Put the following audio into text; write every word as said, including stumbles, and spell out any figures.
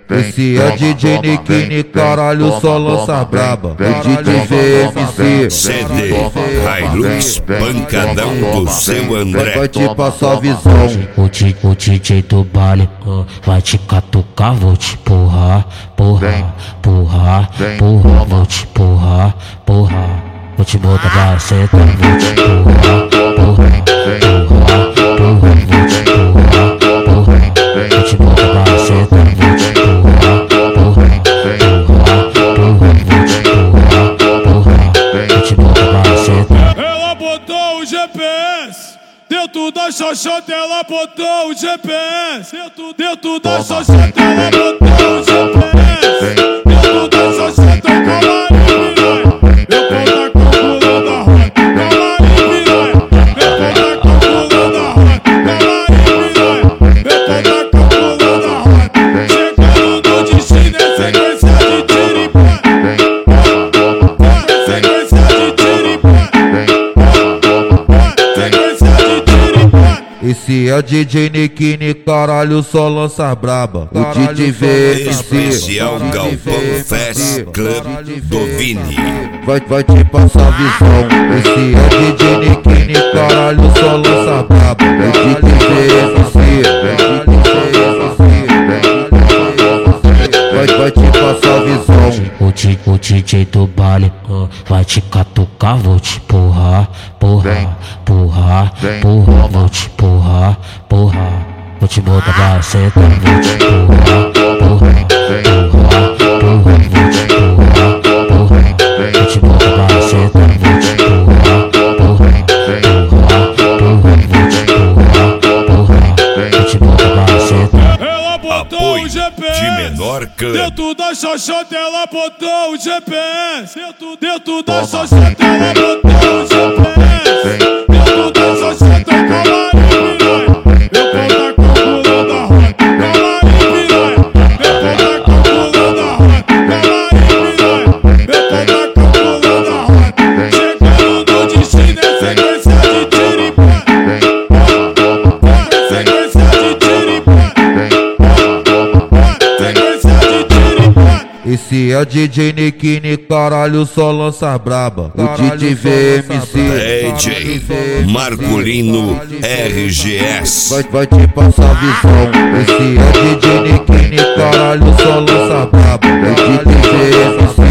Esse é D J Nikini, caralho, só lança braba. O D J V M C C D Hilux pancadão do seu André. vai te passar visão. O, D, o D J do baile uh, vai te catucar, vou te porrar, porrar, porrar, porrar, vou te porrar, porrar. Vou te botar pra sentar, vou te porrar, porrar, porrar, porrar, vou te porrar, porrar. Vou te botar pra sentar, vou te porrar, porrar, porrar, porrar, vou te porrar, porrar. Vou te botar pra sentar. Ela botou o G P S dentro da xoxota, ela botou o G P S dentro, dentro da xoxota, ela botou o G P S dentro da xoxota, calma aí, piranha. Eu tô calculando a rota, calma aí, piranha. Eu tô calculando a rota, calma aí, piranha. Eu tô calculando a rota. Chegando no destino é sequência de tiro e pá. Sequência de tiro e pá. Esse é o D J Nikini, caralho, só lança braba. O D J V M C Especial Galpão Fest Club do Vini. vai, vai te passar visão. Esse é o D J Nikini, caralho, só lança braba. O D J V M C vai, vai te passar visão. O, D, o D J do baile uh, vai te catucar, vou te porrar, porrar, porrar, porrar, vou te porrar, porrar. Vou te botar pra sentar, vou te porrar, porrar, porrar, porrar, vou te porrar, porrar. Vou te botar pra sentar, vou te porrar, porrar, porrar, porrar, vou te porrar, porrar. Vou te botar pra sentar. Ela botou Apoio o G P S de menor clã. dentro da xoxota, ela botou o G P S dentro, dentro da xoxota, ela botou o G P S dentro da xoxota, calma aí, piranha. Eu tô calculando a rota, calma aí, piranha. Eu tô calculando a rota, calma aí, piranha. Eu tô calculando a rota. Chegando no destino é sequência de tiro e pá. Sequência de tiro e pá. Sequência de tiro e pá. Esse é o D J Nikini, caralho, só lança braba. O D J V M C D J Marcolino R G S. vai, vai te passar visão. Esse é o D J Nikini, caralho, só lança braba. O D J V M C